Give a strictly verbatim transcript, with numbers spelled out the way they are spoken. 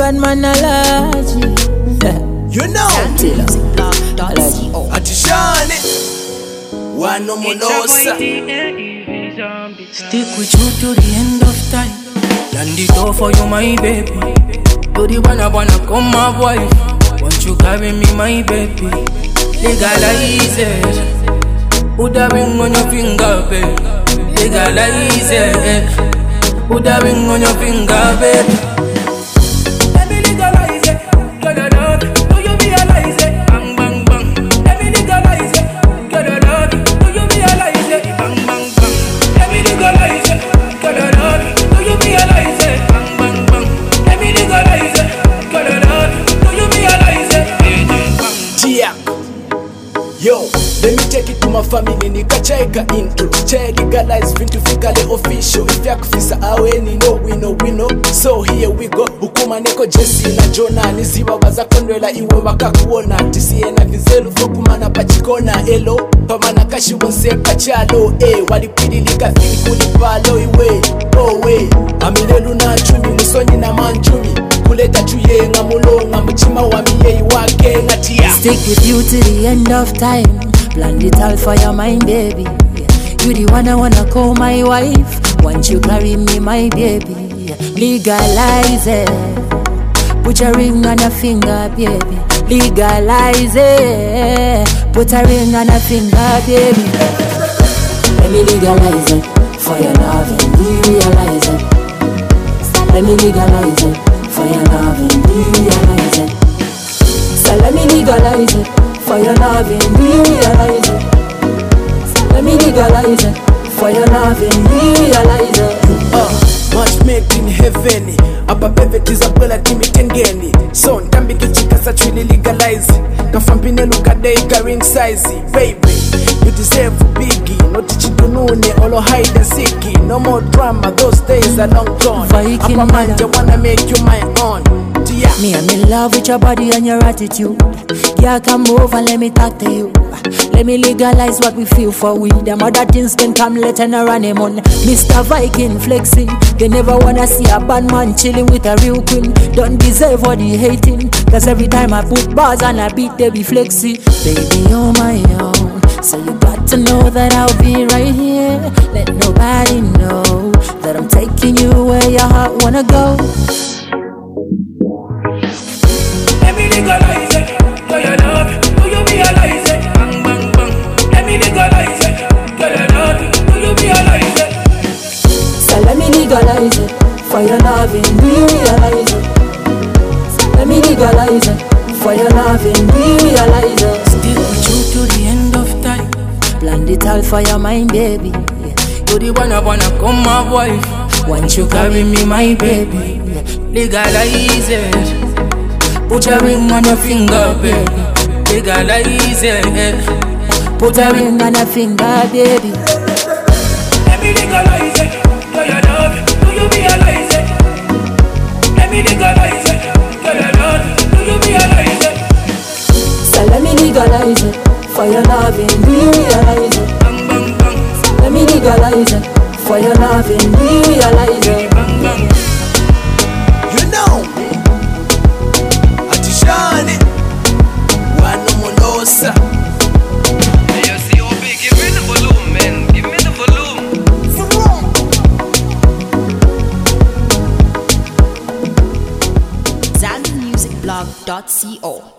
bad man allergy. You know, Allergy. Atishani, one no more losa. Stick with you to the end of time. Land it all for you, my baby. To the one I wanna come my wife. Want you carry me, my baby. Legalize it. Put a ring on your finger, baby. Legalize it. Put a ring on your finger, baby. Let me legalize it. Girl, I love you. Do you realize it? Bang, bang, bang. Let me legalize it. Girl, I love you. Do you realize it? Bang, bang, bang. Let me legalize it. Girl, I love you. Do you realize it? Bang, bang, bang. Let me legalize it. Girl, I love you. Do you realize it? Yeah. Yo, let me take it to my family. Nikacheka into Che legalize vintu fikale official. If yakufisa aweni no we know we know. So here we go. Hukuma neko Jesse na Jonah. Niziba baza kondwela iwe wakakuona. Tisiye na vizelu fokumana pachikona. Elo, pamana kashi wonse pachalo. Eh, walipidi lika fili kulipalo iwe. Oh we, amilelu na chumi. Musonyi na manchumi. Kuleta chuye nga mulonga. Mchima wa miye wake ngatia. Stick with you to the end of time. Plan it all for your mind, baby. You the one I wanna call my wife. Want you carry me, my baby. Legalize it. Put your ring on your finger, baby. Legalize it. Put a ring on your finger, baby. Let me legalize it for your loving. Do you realize it? Let me legalize it for your loving. Do you realize it? So let me legalize it for your loving. Do you realize it? Let me legalize it for your loving. Do you realize it? Uh, much made in heaven. Apa peve tizabwela timitengeni. So ntambi kichikasa chwili legalize. Kafampine lukade ika ring size. Baby, you deserve biggie. Not chidunune, olo hide and seeky. No more drama, those days are long gone. Apa manja wanna make you my own. Yeah. Me, I'm in love with your body and your attitude. Yeah, come over, let me talk to you. Let me legalize what we feel for we. Them other things can come later and run him on. Mister Viking flexing. They never wanna see a bad man chilling with a real queen. Don't deserve what he hating. Cause every time I put bars on a beat, they be flexy. Baby, you're my own. So you got to know that I'll be right here. Let nobody know that I'm taking you where your heart wanna go. Let me legalize it. Girl, I love you. Do you realize it? Bang, bang, bang. Let me legalize it. Girl, I love you. Do you realize it? So let me legalize it for your loving. Do you realize it? Let me legalize it for your loving. Do you realize it? Stick with you to the end of time. Plan it all for your mind, baby. To the one I wanna come my wife. Want you carry me, my baby. Legalize it. Put a ring on your finger, baby. Legalize it. Put a ring on your finger, baby. Let me legalize it. Girl, I love you. Do you realize it? Let me legalize it. Girl, I love you. Do you realize it? So let me legalize it for your loving. Do you realize it? Bang, bang, bang. Let me legalize it for your loving. Do you realize it? Bang, bang. You know, Atishani, one no more losa. Hey, yo, C O B, give me the volume, man. Give me the volume. Zan Music Blog dot co